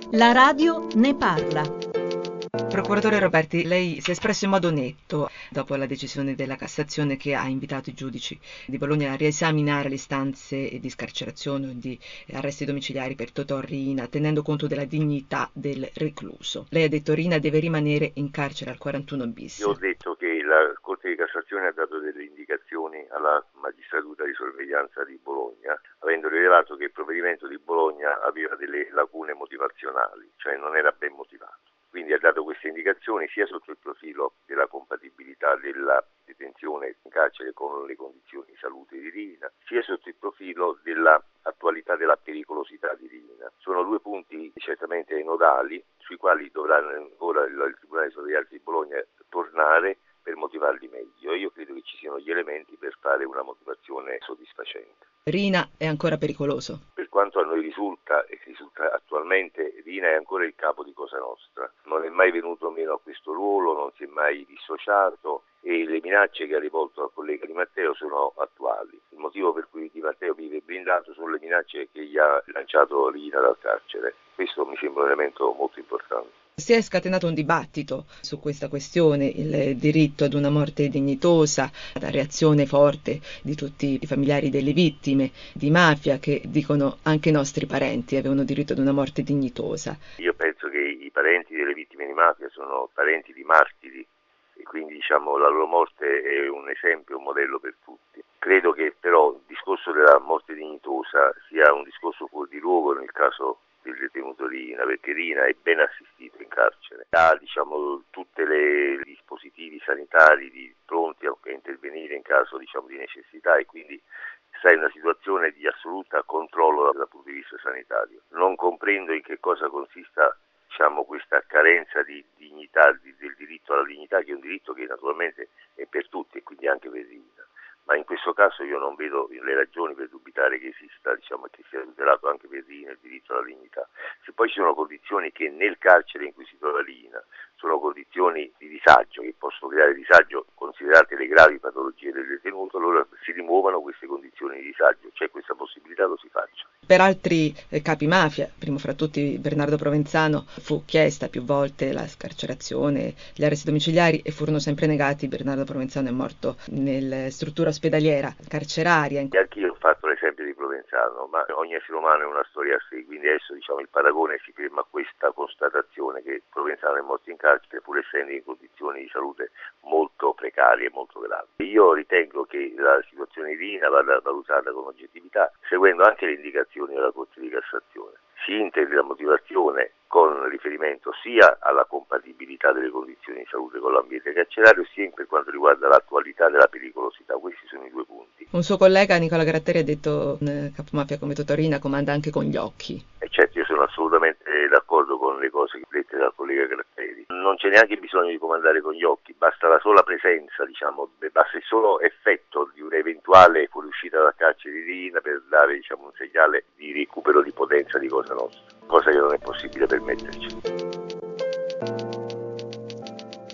La radio ne parla. Procuratore Roberti, lei si è espresso in modo netto dopo la decisione della Cassazione che ha invitato i giudici di Bologna a riesaminare le istanze di scarcerazione o di arresti domiciliari per Totò Riina, tenendo conto della dignità del recluso. Lei ha detto Riina deve rimanere in carcere al 41 bis. Io ho detto che la Corte di Cassazione ha dato delle indicazioni alla magistratura di sorveglianza di Bologna, avendo rilevato che il provvedimento di Bologna aveva delle lacune motivazionali, cioè non era ben motivato. Quindi ha dato queste indicazioni sia sotto il profilo della compatibilità della detenzione in carcere con le condizioni di salute di Riina, sia sotto il profilo dell'attualità della pericolosità di Riina. Sono due punti certamente nodali sui quali dovrà ora il Tribunale di Sorveglianza di Bologna tornare per motivarli meglio. Io credo che ci siano gli elementi per fare una motivazione soddisfacente. Riina è ancora pericoloso? Per quanto a noi risulta, e risulta attualmente, Riina è ancora il capo di Cosa Nostra. Non è mai venuto meno a questo ruolo, non si è mai dissociato e le minacce che ha rivolto al collega Di Matteo sono attuali. Il motivo per cui Di Matteo vive blindato sono le minacce che gli ha lanciato Riina dal carcere. Questo mi sembra un elemento molto importante. Si è scatenato un dibattito su questa questione, il diritto ad una morte dignitosa, la reazione forte di tutti i familiari delle vittime di mafia che dicono anche i nostri parenti avevano diritto ad una morte dignitosa. Io penso che i parenti delle vittime di mafia sono parenti di martiri e quindi la loro morte è un esempio, un modello per tutti. Credo che però il discorso della morte dignitosa sia un discorso fuori di luogo nel caso del detenuto Riina, perché Riina è ben assistito in carcere, ha tutti i dispositivi sanitari pronti a intervenire in caso di necessità e quindi sta in una situazione di assoluta controllo dal punto di vista sanitario. Non comprendo in che cosa consista questa carenza di dignità, del diritto alla dignità, che è un diritto che naturalmente è per tutti e quindi anche per Riina. Ma in questo caso io non vedo le ragioni per dubitare che esista, e che sia tutelato anche per Riina il diritto alla dignità. Se poi ci sono condizioni che nel carcere in cui si trova Riina sono condizioni di disagio, che possono creare disagio considerate le gravi patologie del detenuto, allora si rimuovano queste condizioni di disagio, c'è questa possibilità, lo si faccia. Per altri capi mafia, primo fra tutti Bernardo Provenzano, fu chiesta più volte la scarcerazione, gli arresti domiciliari e furono sempre negati. Bernardo Provenzano è morto nella struttura ospedaliera carceraria. E anch'io ho fatto l'esempio di Provenzano, ma ogni essere umano è una storia a sé, quindi adesso il paragone si ferma a questa constatazione che Provenzano è morto in carcere pur essendo in condizioni di salute molto precarie e molto gravi. Io ritengo che la situazione di Riina vada valutata con oggettività, seguendo anche le indicazioni della Corte di Cassazione. Si integri la motivazione con riferimento sia alla compatibilità delle condizioni di salute con l'ambiente carcerario, sia per quanto riguarda l'attualità della pericolosità. Questi sono i due punti. Un suo collega, Nicola Gratteri, ha detto capomafia come Totò Riina comanda anche con gli occhi. E certo, io sono assolutamente d'accordo con le cose dette dal collega Gratteri. Non c'è neanche bisogno di comandare con gli occhi, basta la sola presenza, basta il solo effetto di un'eventuale fuoriuscita dal carcere di Riina per dare un segnale di recupero di potenza di Cosa Nostra, cosa che non è possibile permetterci.